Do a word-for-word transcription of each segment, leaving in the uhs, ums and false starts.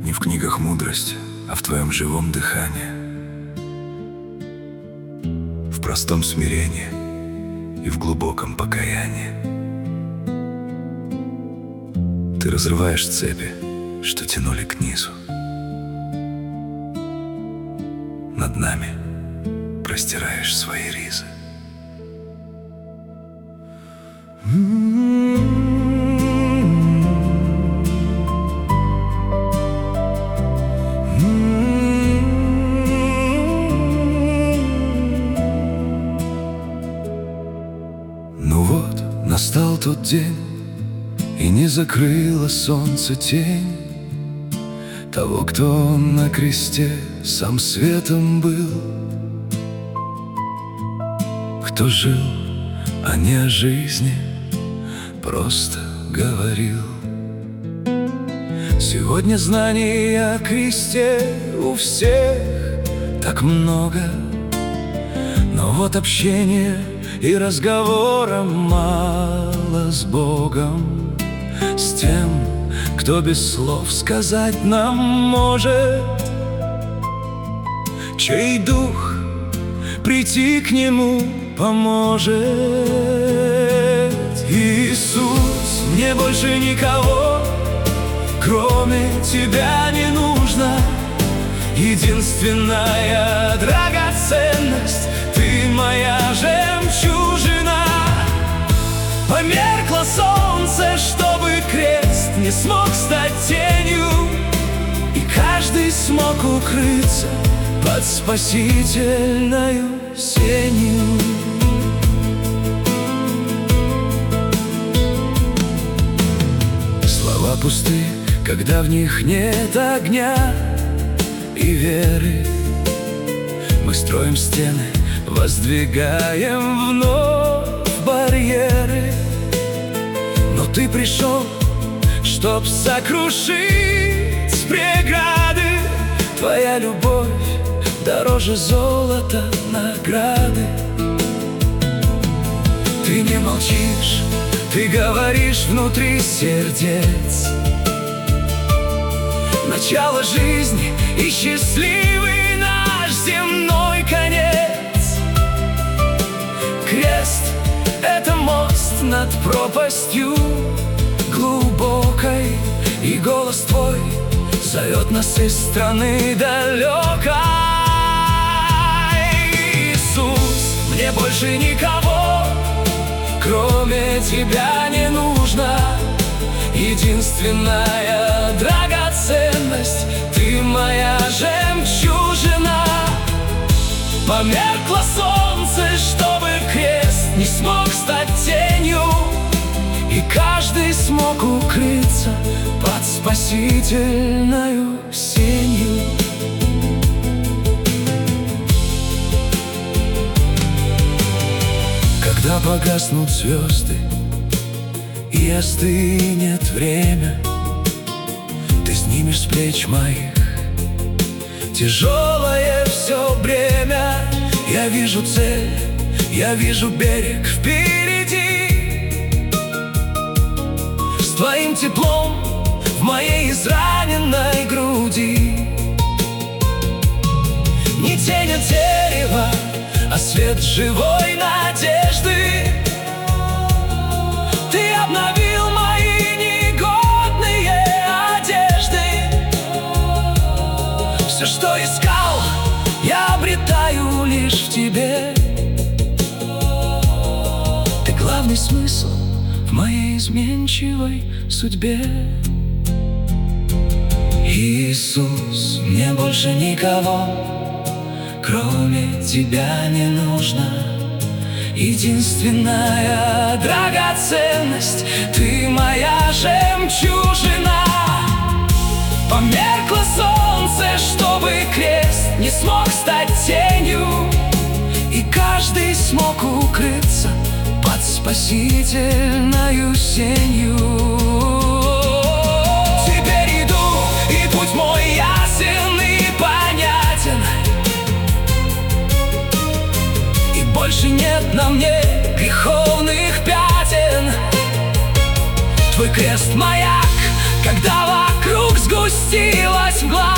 Не в книгах мудрость, а в твоем живом дыхании, в простом смирении и в глубоком покаянии. Ты разрываешь цепи, что тянули к низу. Над нами простираешь свои ризы. Ну вот, настал тот день, и не закрыло солнце тень того, кто на кресте сам светом был, кто жил, а не о жизни просто говорил. Сегодня знаний о кресте у всех так много, но вот общения и разговора мало с Богом, с тем, кто без слов сказать нам может, чей дух прийти к нему поможет. Иисус, мне больше никого, кроме тебя, не нужно. Единственная драгоценность — ты моя жемчужина. Померкло солнце, чтобы крест не смог стать тенью, и каждый смог укрыться под спасительною сенью. Слова пусты, когда в них нет огня и веры. Мы строим стены, воздвигаем вновь барьеры, но ты пришел, чтоб сокрушить преграды. Твоя любовь дороже золота награды. Ты не молчишь, ты говоришь внутри сердец. Начало жизни и счастливый наш земной конец. Крест — это мост над пропастью глубокой, и голос твой зовет нас из страны далекой. Иисус, мне больше никого, кроме тебя, не нужно. Единственная драгоценность — ты моя жемчужина. Померкло солнце, чтобы крест не смог стать тенью, и каждый смог укрыться под спасительною сенью. Когда погаснут звезды и остынет время, ты снимешь с плеч моих тяжелое все бремя. Я вижу цель, я вижу берег впереди, с твоим теплом в моей израненной груди. Не тень от дерева, а свет живой надежды. Ты обновил мои негодные одежды. Все, что искал, я обретаю лишь в тебе. Ты главный смысл в моей изменчивой судьбе. Иисус, мне больше никого, кроме тебя, не нужно. Единственная драгоценность — ты моя жемчужина. Померкло солнце, чтобы крест не смог стать тенью, и каждый смог укрыться под спасительною сенью. Теперь иду, и путь мой ясен и понятен, и больше нет на мне греховных пятен. Твой крест — маяк, когда вокруг сгустилась мгла.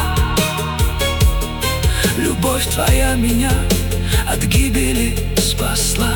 Любовь твоя меня от гибели спасла.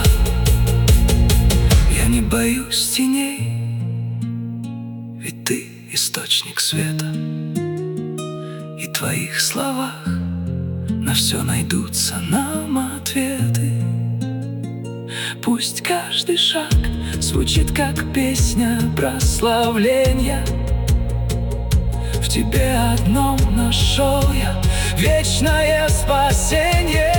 Я не боюсь теней, ведь ты источник света. И в твоих словах на все найдутся нам ответы. Пусть каждый шаг звучит как песня прославления. В тебе одном нашел я вечное спасение.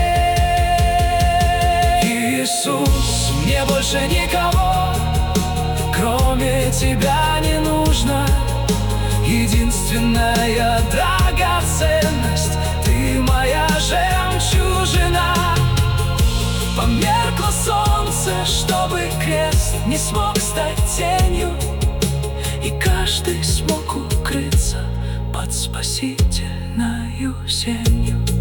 Иисус, мне больше никого, кроме тебя, не нужно. Единственная драгоценность — ты моя жемчужина. Померкло солнце, чтобы крест не смог стать тенью, и каждый смог укрыться под спасительною сенью.